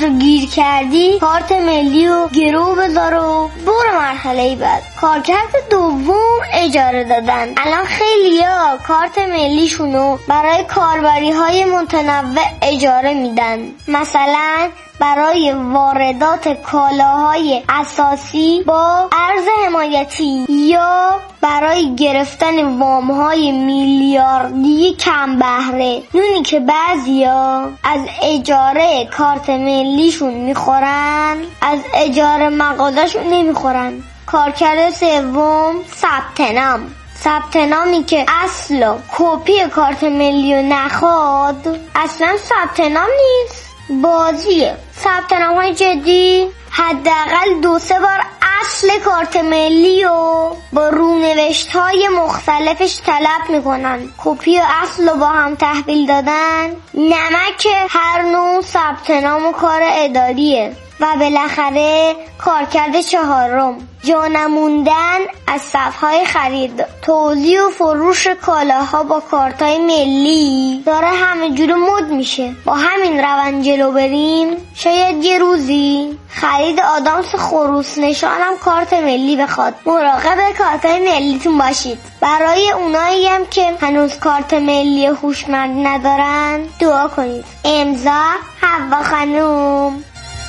رو گیر کردی کارت ملی رو گرو بذار و برو مرحله بعد. کارکرد دوم اجاره دادن. الان خیلیا کارت ملیشونو برای کاربری‌های متنوع اجاره میدن. مثلا برای واردات کالاهای اساسی با ارز حمایتی یا برای گرفتن وام‌های میلیاردی کم بهره. نونی که بعضیا از اجاره کارت ملیشون میخورن از اجاره مغازه‌شون نمیخورن. کارکرد سوم ثبت نامی که اصل و کپی کارت ملی رو نخواد اصلا ثبت نام نیست، بازیه. ثبت نام های جدی حداقل 2-3 بار اصل کارت ملی و با رونوشت های مختلفش طلب میکنن. کپی و اصل رو با هم تحویل دادن نمک هر نوع ثبت نام و کار اداریه. و بالاخره کارکرد 4 جا نموندن از صف‌های خرید. توزیع و فروش کالاها با کارت‌های ملی داره همه جوره مد میشه. با همین روند جلو بریم شاید یه روزی خرید آدامس خروس نشانم کارت ملی بخواد. مراقب کارت‌های ملیتون باشید. برای اونایی هم که هنوز کارت ملی هوشمند ندارن دعا کنید. امضا حوا خانوم.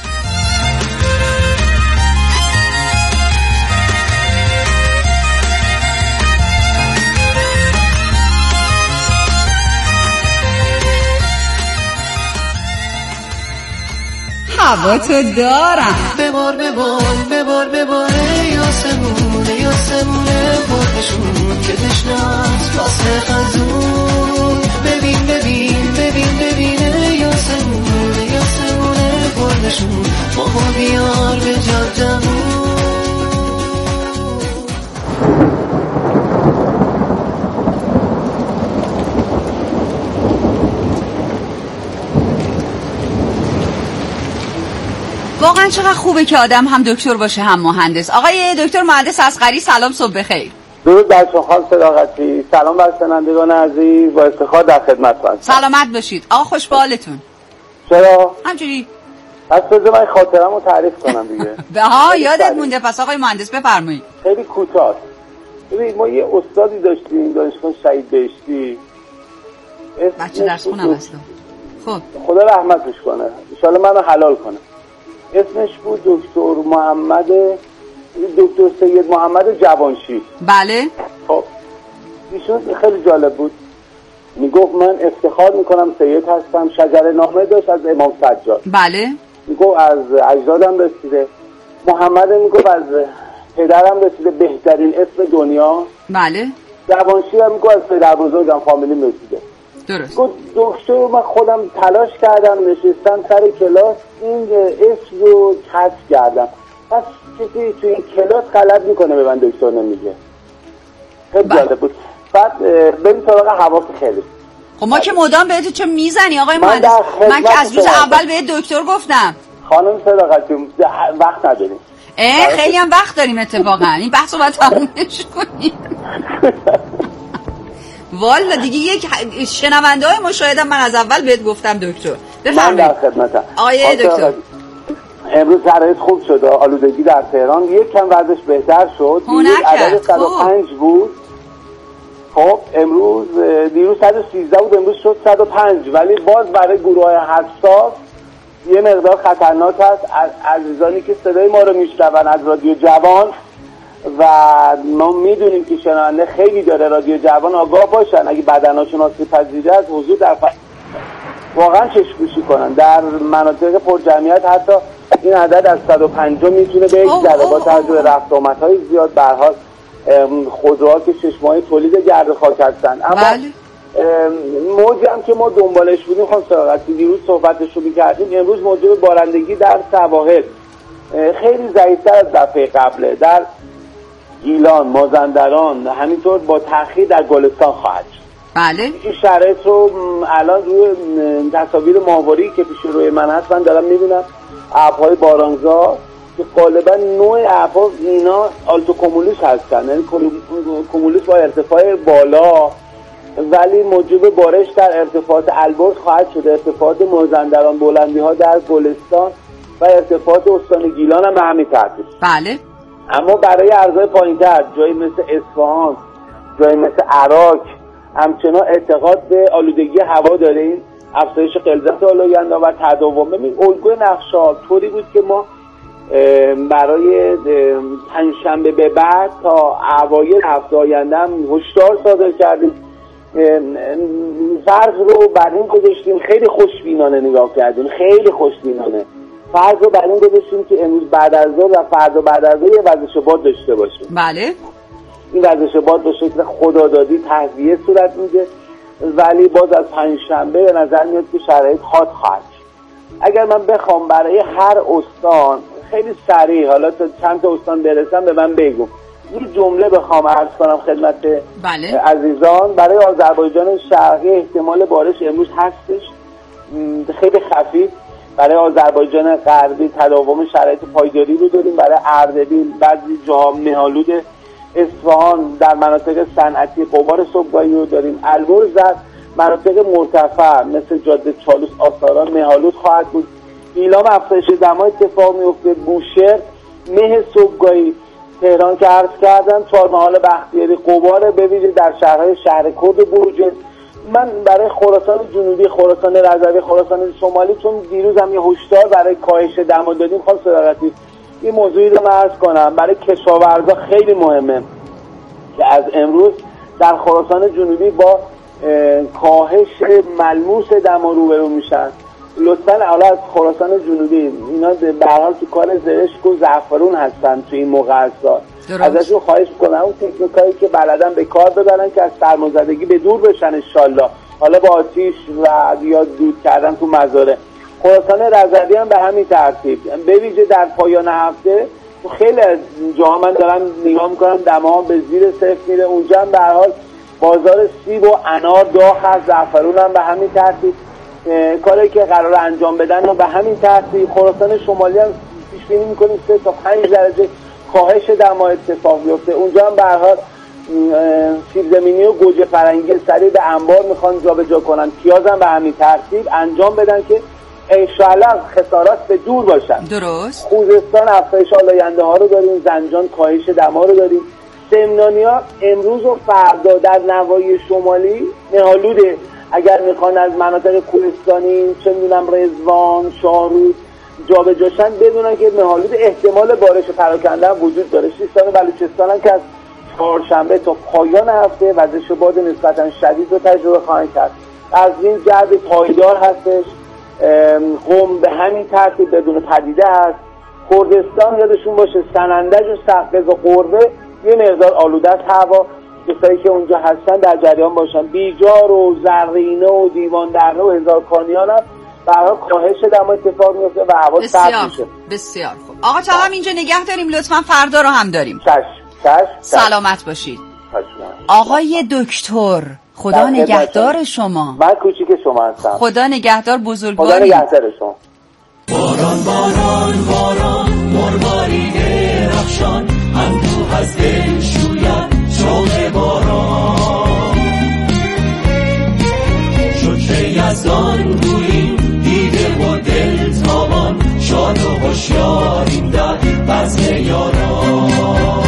هوا تو دارم ببار یاسمونه بارشون که دشناست واسه خزون. ببین یاسمونه بارشون ماما بیار به جادمون. واقعا چقدر خوبه که آدم هم دکتر باشه هم مهندس. آقای دکتر مهندس اصغری سلام، صبح بخیر. درود بر شما خانم صداقتی. سلام بر شنوندگان عزیز، با افتخار در خدمتتون. سلامت باشید. آقا خوش به حالتون. چرا؟ همجوری. پس بذار من خاطرمو تعریف کنم دیگه. بها یادت مونده. پس آقای مهندس بفرمایید. خیلی کوتاه. ببین ما یه استادی داشتیم دانشگاه شهید بهشتی. بچه درس خونم هستم. خب خدا رحمتش کنه. ان شاءالله منو حلال کنه. اسمش بود دکتر سید محمد جوانشی. بله. خب ایشون خیلی جالب بود. میگفت من افتخار میکنم سید هستم. شجره نامه داشت از امام سجاد. بله. میگفت از اجدادم رسیده. محمد میگفت از پدرم رسیده، بهترین اسم دنیا. بله. جوانشی هم میگفت از پدر بزرگم فامیلیم رسیده. درست. گفت دکتر من خودم تلاش کردم نشستم سر کلاس این اسم رو کشف کردم. پس کسی تو این کلاس غلط میکنه به من دکتر نمیگه. خیلی جالب بود. بعد بریم سراغ حواس خیلی. خب ما که مدام بهت چه میزنی آقای مهندس؟ من که از روز اول بهت دکتر گفتم. خانم صداقتی وقت نداریم. خیلی هم وقت داریم اتفاقا. این بحث رو باید تمومش کنیم. والا دیگه یک شنونده های مشاهدم من از اول بهت گفتم دکتر. بفرمایید. من در خدمتم. آقای دکتر امروز شرایط خوب شده. آلودگی در تهران یک کم وضعش بهتر شد. عدد 105 بود. خب امروز دیروز 113 بود، امروز شد 105. ولی باز برای گروه‌های حساس یه مقدار خطرناک است. عزیزانی که صدای ما رو میشنون از رادیو جوان و ما میدونیم که شنونده خیلی داره رادیو جوان، آگاه باشن اگه بدنهاشون آسیب پذیره از حضور در واقعا چشم‌پوشی کنن. در مناطق پرجمعیت حتی این عدد از 150 میتونه بگذره با توجه به رفت و آمدهای زیاد. به هر حال خودروها که چشمه‌های تولید گرد خاک هستن. اما موجی هم که ما دنبالش بودیم خانم صداقتی دیروز صحبتش رو می‌کردیم، امروز موجب بارندگی در سواحل خیلی ضعیف‌تر از دفعه قبله. در گیلان، مازندران همینطور با تأخیر در گلستان خواهد شد. بله. این شرایط رو الان روی تصاویر ماهواری که پیش روی من هست من دارم میبینم. ابرهای بارانزا که غالبا نوع ابرها اینا آلتو کومولوس هستن، یعنی کومولوس با ارتفاع بالا، ولی موجب بارش در ارتفاعات البرز خواهد شد. ارتفاعات مازندران، بلندی ها در گلستان و ارتفاعات استان گیلان هم به همین ترتیب. بله. اما برای ارزهای پایین‌تر جایی مثل اصفهان، جایی مثل عراق همچنان اعتقاد به آلودگی هوا داریم، افزایش غلظت آلاینده و تداوم. ببین الگوی نقشه‌ها طوری بود که ما برای پنجشنبه به بعد تا اوایل هفته آینده هم هشدار صادر کردیم. فرض رو بر این گذاشتیم، خیلی خوشبینانه نگاه کردیم، خیلی خوشبینانه فرض رو بر این گذاشتیم که امروز بعد از ظهر و فردا بعد از ظهر یه وزش باد داشته باشیم. بله. این وزش باد به شکل خدادادی تهویه صورت میده، ولی باز از پنجشنبه به نظر میاد که شرایط حاد خواهد. اگر من بخوام برای هر استان خیلی سریع، حالا تا چند تا استان برسم به من بگو، یه جمله بخوام عرض کنم خدمت بله. عزیزان، برای آذربایجان شرقی احتمال بارش امروز هستش، خیلی خفیف. برای آذربایجان غربی تداوم شرایط پایداری رو داریم. برای اردبیل، بعضی جاها مهالود اصفهان، در مناطق صنعتی غبار صبحگاهی رو داریم. البرز در مناطق مرتفع مثل جاده چالوس، آستاران مهالود خواهد بود. ایلام افزایش دما اتفاق میفته. بوشهر، مه صبحگاهی، تهران که عرض کردم، چهارمحال بختیاری، غبار به ویژه در شهرهای شهرکرد و بروجرد. من برای خراسان جنوبی، خراسان رضوی، خراسان شمالی، چون دیروز هم یه هشدار برای کاهش دما دادیم، خواهم صداقتی این موضوعی رو من عرض کنم برای کشاورزا خیلی مهمه که از امروز در خراسان جنوبی با کاهش ملموس دما روبرو میشن. لطفاً حالا از خراسان جنوبی، اینا به هر حال تو کار زرشک و زعفرون هستن تو این موقع از سال، ازشون خواهش میکنم اون تکنیکایی که بلدن به کار ببرن که از سرمازدگی به دور بشن انشالله، حالا با آتیش و یا دود کردن تو مزارع. خراسان رضوی هم به همین ترتیب، به ویژه در پایان هفته تو خیلی از جاها من دارم نگاه میکنم دما به زیر صفر میره. اونجا هم به هر حال بازار سیب و انار داغ هست، زعفرون هم به همین ترتیب کاری که قرار انجام بدن و به همین ترتیب. خراسان شمالی هم پیش بینی میکنیم 3 تا 5 درجه کاهش دما اتفاق بیفته. اونجا هم به هر حال سیب زمینی و گوجه فرنگی سریع به انبار میخوان جابجا کنن. پیاز هم به همین ترتیب انجام بدن که انشاءالله خسارات به دور باشن. درست. خوزستان افزایش آلاینده ها رو داریم، زنجان کاهش دما رو داریم. سمنانیا امروز و فردا در نواحی شمالی مهالوده. اگر میخوان از مناطق کوهستانی، چه میدونم رضوان، شاهرود جابجاشن، بدونن که مهالود احتمال بارش پراکنده هم وجود داره. سیستان و بلوچستان هم که از چهارشنبه تا پایان هفته وزش باد نسبتا شدید رو تجربه خواهند کرد. از این جهت پایدار هستش. قم به همین ترتیب بدون پدیده است. کردستان یادشون باشه سنندج و سقز و قربه یه مقدار آلوده است هوا، کسایی که اونجا هستن در جریان باشن. بیجار و زرینه و دیوان دره و هزارکانیان هم برای کاهش دما اتفاق میفته و هوا سرد میشه. بسیار خوب. آقا تا هم اینجا نگه داریم، لطفاً فردا رو هم داریم. چشم. سلامت باشید. آقای دکتر، خدا نگهدار شما. من کوچیک شما هستم. خدا نگهدار بزرگواری. خدا نگهدار شما. باران باران باران مرواری درخشان، اندوه از دل شوید شوق باران. شکر یزدان گوییم دیده و دل تابان، شاد و هوشیاریم در بزم یاران.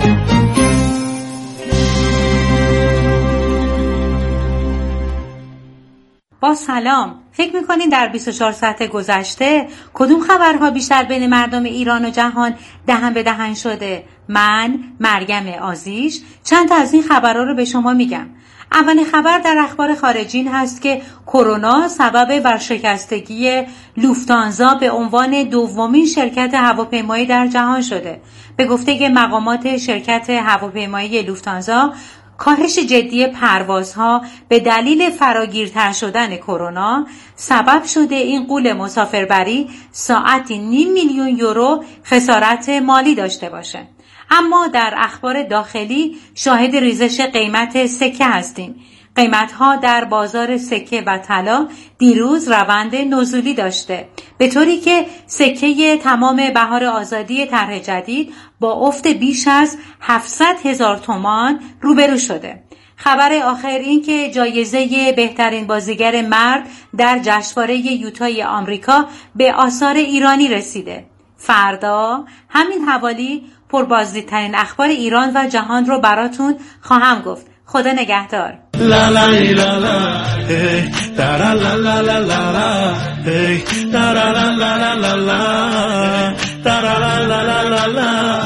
با سلام، فکر میکنین در 24 ساعت گذشته کدوم خبرها بیشتر بین مردم ایران و جهان دهن به دهن شده؟ من مریم آزیش چند تا از این خبرها رو به شما میگم. اولین خبر در اخبار خارجین هست که کرونا سبب ورشکستگی لوفتانزا به عنوان دومین شرکت هواپیمایی در جهان شده. به گفته مقامات شرکت هواپیمایی لوفتانزا، کاهش جدی پروازها به دلیل فراگیرتر شدن کرونا سبب شده این غول مسافربری ساعتی 0.5 میلیون یورو خسارت مالی داشته باشه. اما در اخبار داخلی شاهد ریزش قیمت سکه هستیم. قیمت‌ها در بازار سکه و طلا دیروز روند نزولی داشته، به طوری که سکه تمام بهار آزادی طرح جدید با افت بیش از 700,000 تومان روبرو شده. خبر آخر این که جایزه بهترین بازیگر مرد در جشنواره یوتای آمریکا به آثار ایرانی رسیده. فردا همین حوالی پربازدیدترین اخبار ایران و جهان رو براتون خواهم گفت. خدا نگهدار. لا لا لا لا هی تارا لا لا لا لا هی تارا لا لا لا لا تارا لا لا لا.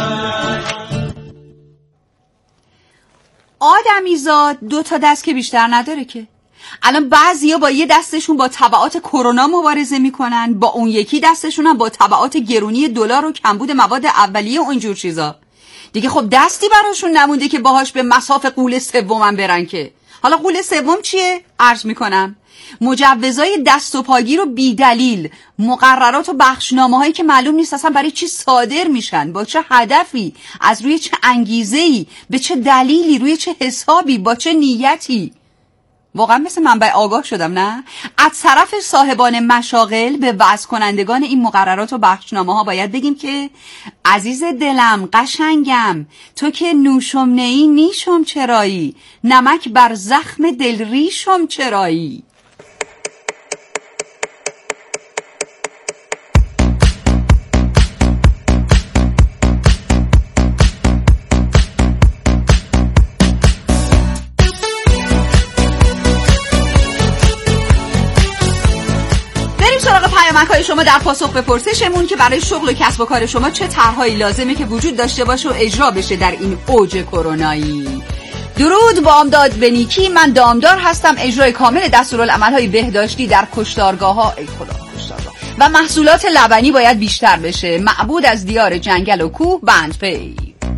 آدمیزاد 2 دست که بیشتر نداره که. الان بعضیا با یه دستشون با تبعات کرونا مبارزه میکنن، با اون یکی دستشون هم با تبعات گرونی دلار و کمبود مواد اولیه و اینجور چیزا. دیگه خب دستی براشون نمونده که باهاش به مصاف قول سومم برن که. حالا قول سوم چیه؟ عرض میکنم. مجوزای دست و پاگیر رو بی دلیل، مقررات و بخشنامه‌هایی که معلوم نیست اصلا برای چی صادر میشن، با چه هدفی، از روی چه انگیزه‌ای، به چه دلیلی، روی چه حسابی، با چه نیتی. واقعا مثل منبع آگاه شدم نه؟ از طرف صاحبان مشاغل به وضع کنندگان این مقررات و بخشنامه‌ها باید بگیم که عزیز دلم، قشنگم، تو که نوشم نهی نیشم چرایی، نمک بر زخم دل ریشم چرایی. پیامک‌های شما در پاسخ به پرسشمون که برای شغل و کسب و کار شما چه طرح‌هایی لازمه که وجود داشته باشه و اجرا بشه در این اوج کرونایی. درود بامداد به نیکی، من دامدار هستم. اجرای کامل دستورالعمل‌های بهداشتی در کشتارگاه‌ها، ای خدا کشتارگاه، و محصولات لبنی باید بیشتر بشه. معبود از دیار جنگل و کوه، بندپی.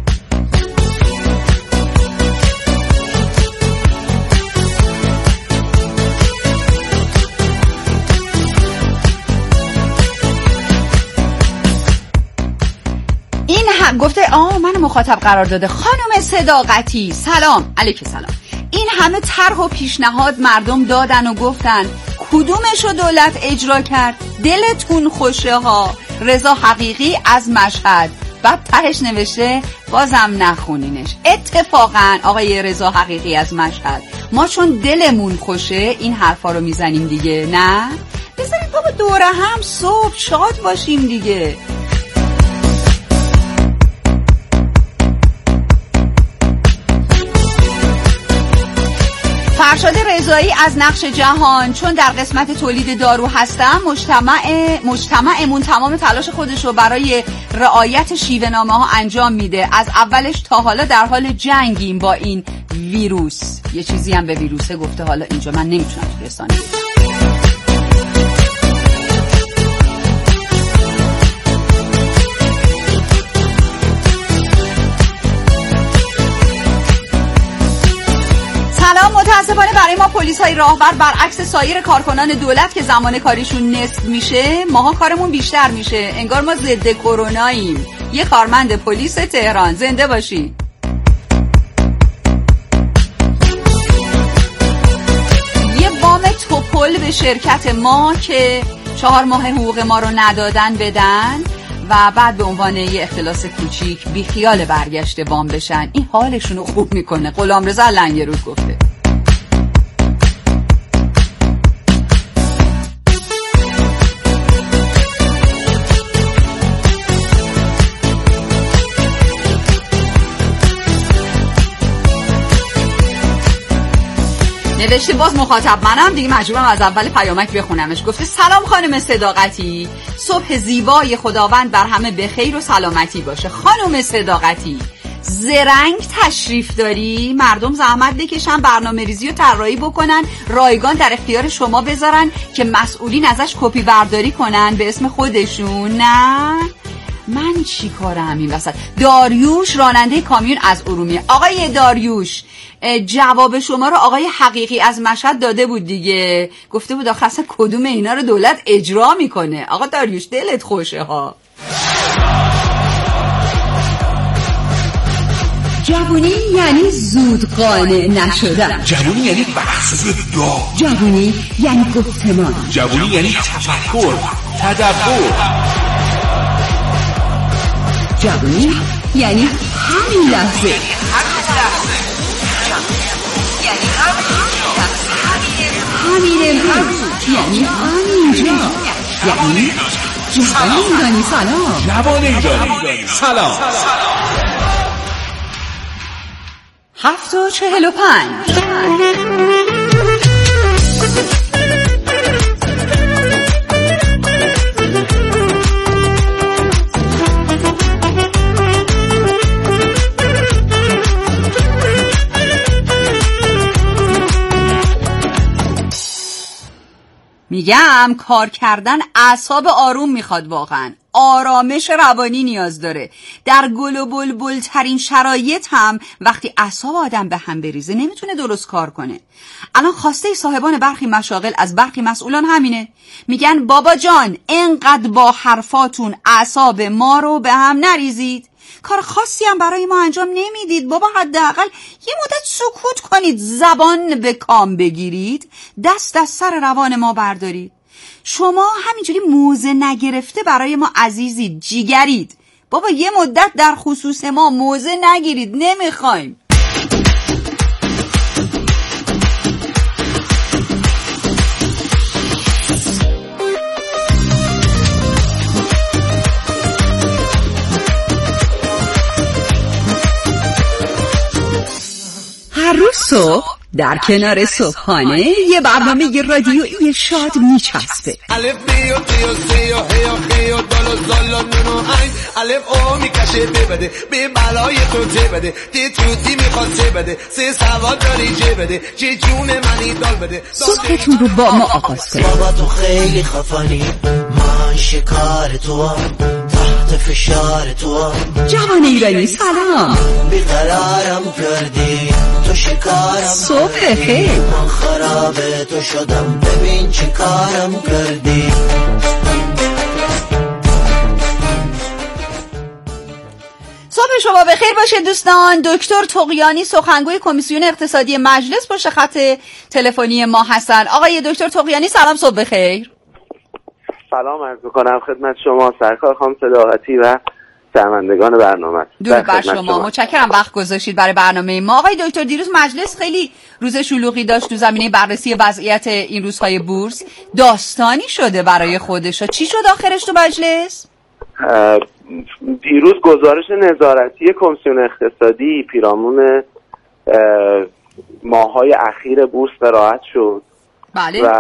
این هم گفته من مخاطب قرار داده. خانم صداقتی، سلام علیک سلام. این همه طرح و پیشنهاد مردم دادن و گفتن، کدومشو دولت اجرا کرد؟ دلتون خوشه ها. رضا حقیقی از مشهد. بعد تهش نوشته بازم نخونینش. اتفاقا آقای رضا حقیقی از مشهد، ما چون دلمون خوشه این حرفا رو میزنیم دیگه. نه بذارید بابا دوره هم صبح شاد باشیم دیگه. فرشاد رضایی از نقش جهان، چون در قسمت تولید دارو هستم، مجتمعمون تمام تلاش خودش رو برای رعایت شیوه‌نامه ها انجام میده. از اولش تا حالا در حال جنگیم با این ویروس. یه چیزی هم به ویروسه گفته، حالا اینجا من نمیتونم تو رسانه بگم. متاسفانه برای ما پلیس های راهبر، برعکس سایر کارکنان دولت که زمان کاریشون نصف میشه، ماها کارمون بیشتر میشه. انگار ما ضد کروناییم. یه کارمند پلیس تهران، زنده باشی. یه وام توپل به شرکت ما که 4 ماه حقوق ما رو ندادن بدن و بعد به عنوان یه اختلاس کوچیک بیخیال برگشت وام بشن. این حالشون رو خوب میکنه. غلامرضا لنگرود گفته. نوشته باز مخاطب منم دیگه، مجبورم از اول پیامک بخونمش. گفته سلام خانم صداقتی، صبح زیبای خداوند بر همه به خیر و سلامتی باشه. خانم صداقتی، زرنگ تشریف داری؟ مردم زحمت بکشن، برنامه ریزی و طراحی بکنن، رایگان در اختیار شما بذارن که مسئولین ازش کپی برداری کنن به اسم خودشون. نه من چی کارم این وسط؟ داریوش راننده کامیون از ارومیه. آقای داریوش، جواب شما رو آقای حقیقی از مشهد داده بود دیگه، گفته بود آخه اصلا کدوم اینا رو دولت اجرا میکنه. آقا داریوش دلت خوشه ها. جوونی یعنی زود قانع نشدن. جوونی یعنی بحث داغ. جوونی یعنی گفتمان. جوونی یعنی تفکر، تدبر. جوونی یعنی همین لحظه. همین امروز یعنی همینجا، یعنی جوان ایرانی سلام. جوان ایرانی سلام. 7:45. میگم کار کردن اعصاب آروم میخواد، واقعا آرامش روانی نیاز داره. در گل و بلبل ترین شرایط هم وقتی اعصاب آدم به هم بریزه نمیتونه درست کار کنه. الان خواسته صاحبان برخی مشاغل از برخی مسئولان همینه، میگن بابا جان انقدر با حرفاتون اعصاب ما رو به هم نریزید، کار خاصی هم برای ما انجام نمیدید، بابا حداقل یه مدت سکوت کنید، زبان به کام بگیرید، دست از سر روان ما بردارید. شما همینجوری موزه نگرفته برای ما عزیزید، جیگرید، بابا یه مدت در خصوص ما موزه نگیرید، نمیخوایم. هر روز صبح در کنار صبحانه یه برنامه رادیویی شاد میچسبه. الف بیو تیو سیو هیو خیو دالو زالو نونو این الف او میکشه ببده به بلای تو چه بده تی توتی میخواد چه بده سه سواد داری چه بده چه جون منی دال بده. صبحتون رو با ما آغاز کنید. بابا تو خیلی خفنی، من شکار تو، تحت فشار تو. جوان ایرانی سلام. بیقرارم کردی تو شکارم، صبح خیر. من خراب تو شدم، ببین چی کارم کردی. صبح شما بخیر باشه دوستان. دکتر طغیانی سخنگوی کمیسیون اقتصادی مجلس پشت خط تلفنی ما هستن. آقای دکتر طغیانی سلام، صبح بخیر. سلام عرض می‌کنم خدمت شما سرکار خانم صداقتی و شنوندگان برنامه. درود بر شما، متشکرم وقت گذاشتید برای برنامه ما. آقای دکتر دیروز مجلس خیلی روز شلوغی داشت تو زمینه بررسی وضعیت این روزهای بورس، داستانی شده برای خودش. چی شد آخرش تو مجلس؟ دیروز گزارش نظارتی کمیسیون اقتصادی پیرامون ماه‌های اخیر بورس قرائت شد. بله. و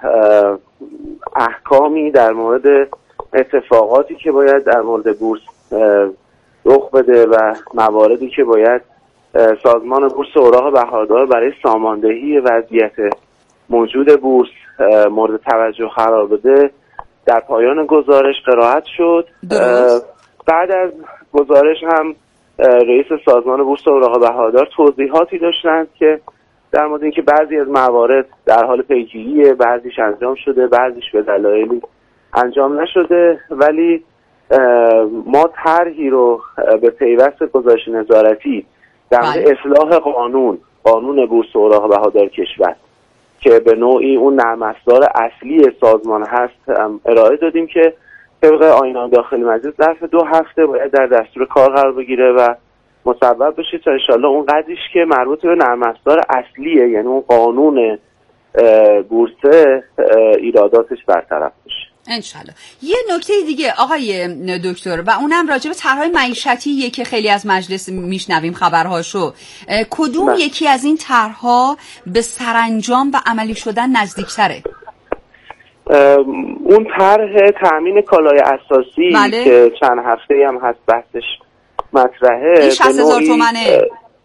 احکامی در مورد اتفاقاتی که باید در مورد بورس رخ بده و مواردی که باید سازمان بورس اوراق بهادار برای ساماندهی وضعیت موجود بورس مورد توجه قرار بده در پایان گزارش قرائت شد. بعد از گزارش هم رئیس سازمان بورس اوراق بهادار توضیحاتی داشتند که در مورد اینکه بعضی از موارد در حال پیگیریه، بعضیش انجام شده، بعضیش به دلایلی انجام نشده، ولی ما طرحی رو به پیوست گزارش نظارتی در مورد اصلاح قانون بورس اوراق بهادار کشور که به نوعی اون نرم افزار اصلی سازمان هست ارائه دادیم که طبق آیین داخلی مجلس ظرف 2 هفته باید در دستور کار قرار بگیره و مصوب بشه تا انشالله اون قضیهش که مربوط به نرم افزار اصلیه، یعنی اون قانون بورسه، ایراداتش برطرف بشه انشالله. یه نکته دیگه آقای دکتر و اونم راجع به طرح‌های معیشتیه که خیلی از مجلس میشنویم خبرهاشو، کدوم یکی از این طرح‌ها به سرانجام و عملی شدن نزدیک‌تره؟ اون طرح تامین کالای اساسی که چند هفته هم هست بحثش مطرحه، 60,000 تومنه.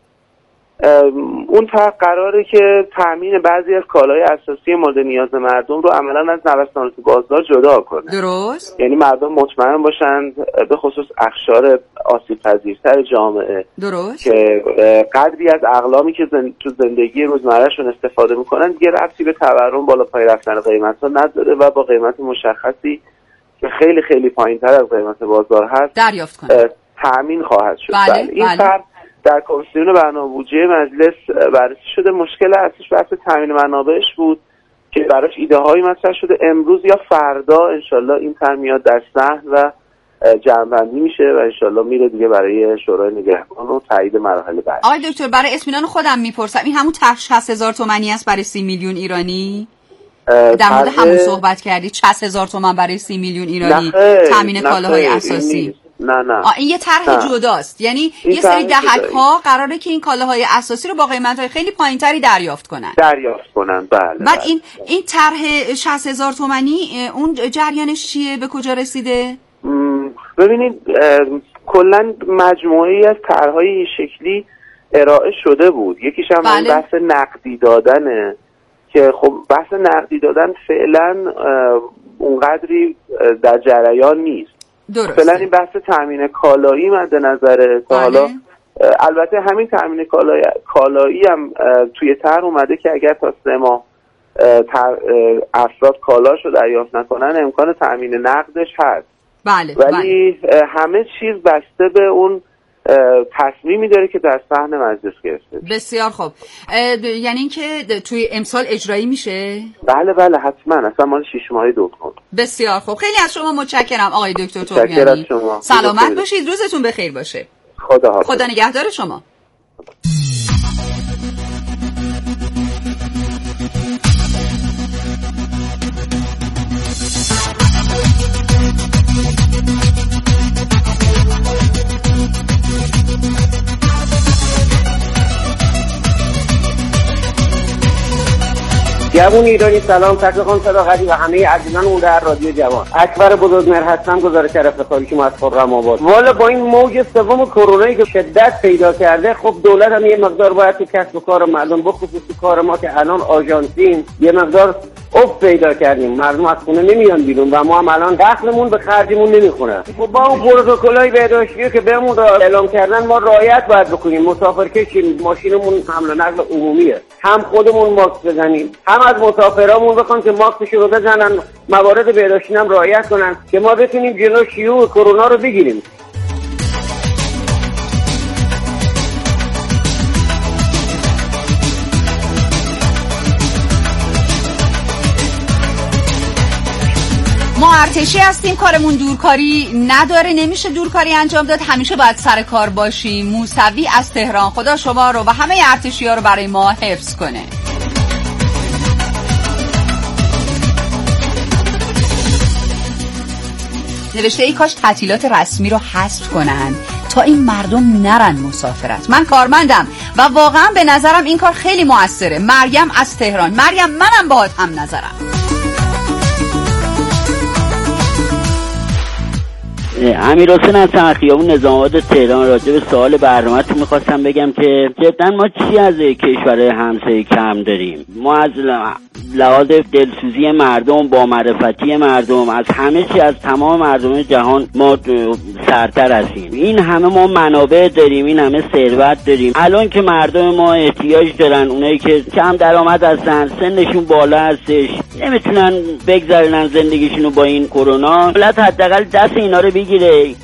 اون طرح قراره که تامین بعضی از کالای اساسی مورد نیاز مردم رو عملاً از نوسانات بازار جدا کنه. درست. یعنی مردم مطمئن باشند به خصوص اقشار آسیب پذیرتر جامعه درست که قدری از اقلامی که تو زندگی روزمرهشون استفاده میکنن دیگه ربطی به تورم بالا پای رفتن قیمت‌ها نداره و با قیمت مشخصی که خیلی خیلی پایین‌تر از قیمت بازار هست دریافت کنه، تامین خواهد شد. بله. این طرح در کمیسیون برنامه بودجه مجلس بررسی شده. مشکل اصلیش بحث تامین منابعش بود که براش ایده هایی مطرح شده. امروز یا فردا انشالله این طرح میاد در صحن و جمع‌بندی میشه و انشالله میره دیگه برای شورای نگهبان و تایید مراحل بعد. آقای دکتر برای اطمینان خودم میپرسم این همون طرح 60,000 تومانی است برای 30 میلیون ایرانی؟ در مورد همون صحبت کردید 60,000 تومان برای 30 میلیون ایرانی تامین کالاهای اساسی. نه این یه طرح جداست، یعنی یه سری دهک‌ها قراره که این کالاهای اساسی رو با قیمت‌های خیلی پایین‌تری دریافت کنن. بله. بعد این طرح 60,000 تومانی اون جریانش چیه؟ به کجا رسیده؟ ببینید کلا مجموعه‌ای از طرح‌های این شکلی ارائه شده بود. یکیش هم بله. بحث نقدی دادنه که خب بحث نقدی دادن فعلا اونقدری در جریان نیست. درسته. فعلا این بحث تامین کالایی مد نظره که حالا البته همین تامین کالایی هم توی طرح اومده که اگر تا 3 ماه افراد کالاشو دریافت نکنن امکان تامین نقدش هست. بله. ولی همه چیز بسته به اون تصمیمی داره که در صحن مجلس گرفته. بسیار خوب. یعنی اینکه توی امسال اجرایی میشه؟ بله حتما، اصلا مال 6 ماهه دوم. بسیار خوب. خیلی از شما متشکرم آقای دکتر طغیانی. سلامت باشید، روزتون بخیر باشه. خدا نگهدار شما. جوان ایرانی سلام، تقدیم صداقتی و همه عزیزانمون در رادیو جوان. اکبر بزرگمهر هستم، گزارش افتخاری شما از خرم‌آباد. والا با این موج سوم کرونایی که شدت پیدا کرده، خب دولت هم یه مقدار باید تو کسب و کار مردم بخصوص کار ما که الان آژانسیم یه مقدار افت پیدا کردیم، مردم از خونه نمیان بیرون و ما هم الان دخلمون به خرجمون نمیخونه. خب با اون پروتکلای بهداشتی که بهمون اعلام کردن ما رعایت باید بکنیم. مسافرکشیم، ماشینمون حمل و نقل عمومیه، هم خودمون ماسک بزنیم، هم از مسافرامون بخوان که ماسکشون رو بزنن، موارد بهداشتی هم رعایت کنن که ما بتونیم جلو شیوع کرونا رو بگیریم. ما ارتشی هستیم، کارمون دورکاری نداره، نمیشه دورکاری انجام داد، همیشه باید سر کار باشیم. موسوی از تهران، خدا شما رو و همه ارتشی ها رو برای ما حفظ کنه. نوشته ای کاش تعطیلات رسمی رو حذف کنن تا این مردم نرن مسافرت. من کارمندم و واقعا به نظرم این کار خیلی موثره. مریم از تهران. مریم منم باهات هم نظرم. امیرحسین هستم از خیابون نظام آباد تهران. راجع به سوال برنامه‌تون می‌خواستم بگم که جدا ما چی از کشور همسایه کم داریم؟ ما از لحاظ دلسوزی مردم، با معرفتی مردم، از همه چی، از تمام مردم جهان ما سرتر هستیم. این همه ما منابع داریم، این همه ثروت داریم. الان که مردم ما احتیاج دارن، اونایی که کم درآمد هستن، سنشون بالا هستش، نمیتونن بگذرونن زندگیشونو با این کرونا، دولت حداقل دست اینا رو بگیره.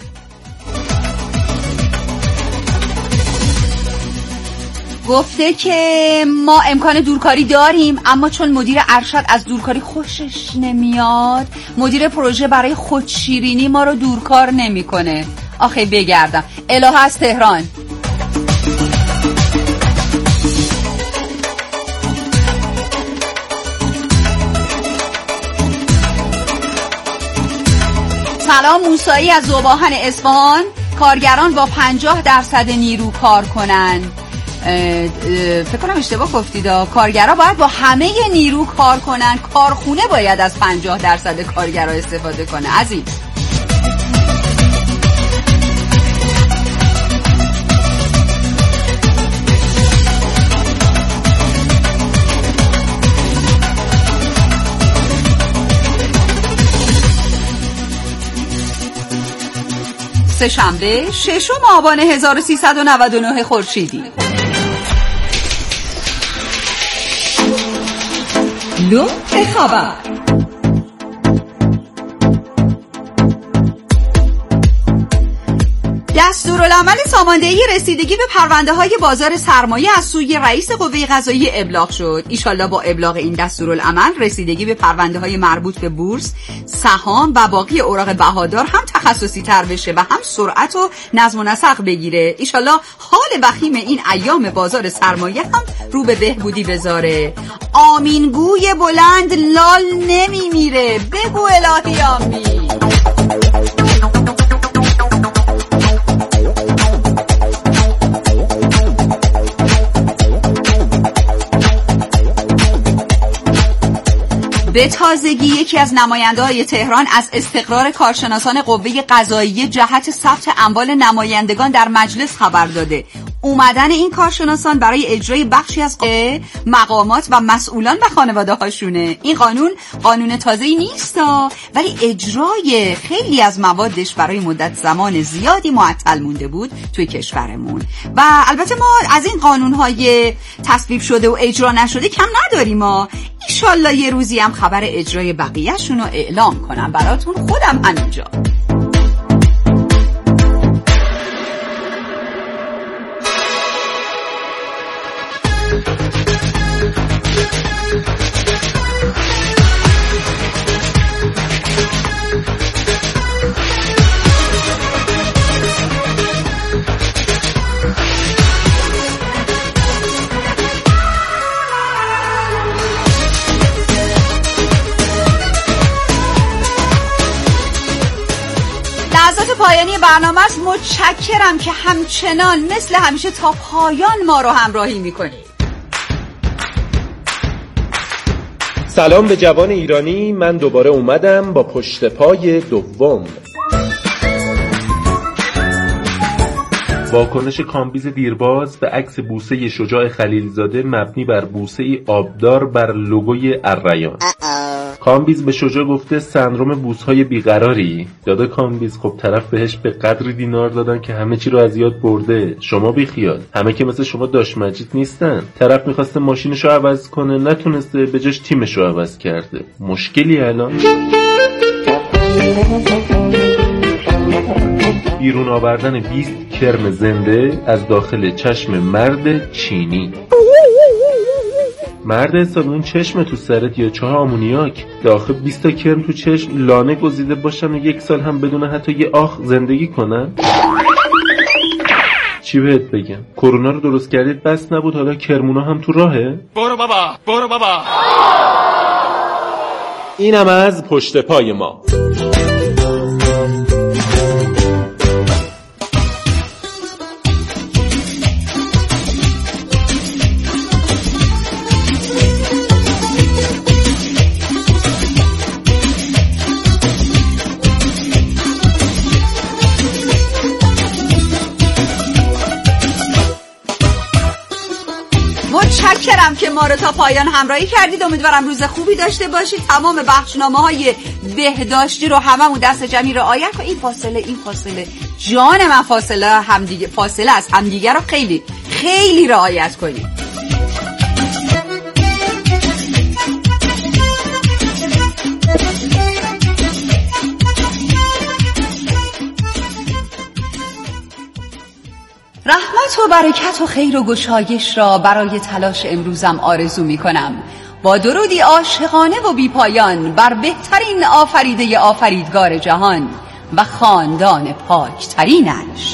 گفته که ما امکان دورکاری داریم، اما چون مدیر ارشد از دورکاری خوشش نمیاد، مدیر پروژه برای خودشیرینی ما رو دورکار نمیکنه. آخه بگردم. الهه از تهران. سلام، موسایی از ذوباهن اصفهان. کارگران با 50% نیرو کار کنن. فکر کنم اشتباه گفتید. کارگرها باید با همه نیرو کار کنن. کارخونه باید از 50% کارگرها استفاده کنه. عزیز سه‌شنبه 6 آبان 1399 خورشیدی. لطف خبر. دستورالعمل ساماندهی رسیدگی به پرونده‌های بازار سرمایه از سوی رئیس قوه قضاییه ابلاغ شد. ایشالله با ابلاغ این دستورالعمل رسیدگی به پرونده‌های مربوط به بورس، سهام و باقی اوراق بهادار هم تخصصی تر بشه و هم سرعت و نظم و نسق بگیره. ایشالله حال وخیم این ایام بازار سرمایه هم رو به بهبودی بذاره. آمین گوی بلند لال نمیمیره. بگو الهی آمین. به تازگی یکی از نماینده‌های تهران از استقرار کارشناسان قوه قضاییه جهت ثبت اموال نمایندگان در مجلس خبر داده. اومدن این کارشناسان برای اجرای بخشی از مقامات و مسئولان و خانواده هاشونه. این قانون تازه‌ای نیست ولی اجرای خیلی از موادش برای مدت زمان زیادی معطل مونده بود توی کشورمون و البته ما از این قانون‌های تصویب شده و اجرا نشده کم نداریم. ایشالله یه روزی هم خبر اجرای بقیه‌شون رو اعلام کنم براتون، خودم همینجا. پایانی برنامه است. متشکرم که همچنان مثل همیشه تا پایان ما رو همراهی میکنید. سلام به جوان ایرانی، من دوباره اومدم با پشت پای دوم. واکنش کامبیز دیرباز به عکس بوسه شجاع خلیلزاده مبنی بر بوسه آبدار بر لوگوی الریان. کامبیز به شجاع گفته سندروم بوس‌های بیقراری. داده کامبیز خب طرف بهش به قدری دینار دادن که همه چی رو از یاد برده. شما بیخیال، همه که مثل شما داش مجید نیستن. طرف میخواسته ماشینشو عوض کنه نتونسته، به جاش تیمشو عوض کرده. مشکلی الان؟ بیرون آوردن 20 کرم زنده از داخل چشم مرد چینی. مرد حساب اون چشم تو سرت یا چاه آمونیاک؟ داخل 20 تا کرم تو چشم لانه گزیده باشن و 1 سال هم بدون حتی یه آخ زندگی کنن؟ چی بهت بگم؟ کرونا رو درست کردید بس نبود حالا کرمونا هم تو راهه؟ برو بابا. اینم از پشت پای ما. متشکرم که ما رو تا پایان همراهی کردید. امیدوارم روز خوبی داشته باشید. تمام بخشنامه‌های بهداشتی رو هممون دست جمعی رعایت کنیم. این فاصله جان من، فاصله از همدیگه رو خیلی خیلی رعایت کنیم. رحمت و برکت و خیر و گشایش را برای تلاش امروزم آرزو می کنم. با درودی عاشقانه و بی پایان بر بهترین آفریده آفریدگار جهان و خاندان پاکترینش.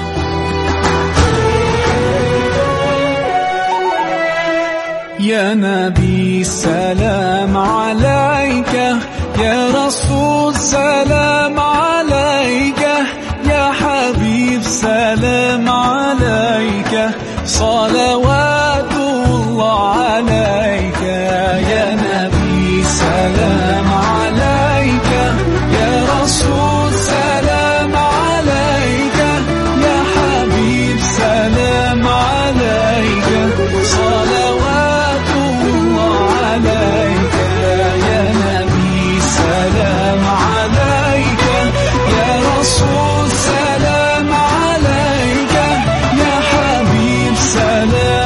یا نبی سلام علیک، یا رسول سلام علیک، یا حبیب سلام علیک، صلوات الله علیک، یا نبی سلام علیک، یا رسول سلام علیک، یا حبیب سلام علیک، صلوات الله علیک، یا نبی سلام علیک، یا رسول سلام علیک، یا حبیب سلام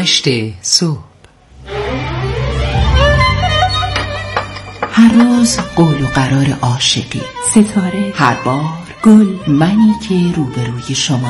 8 صبح. هر روز قول و قرار عاشقی، ستاره هر بار گل، منی که روبروی شما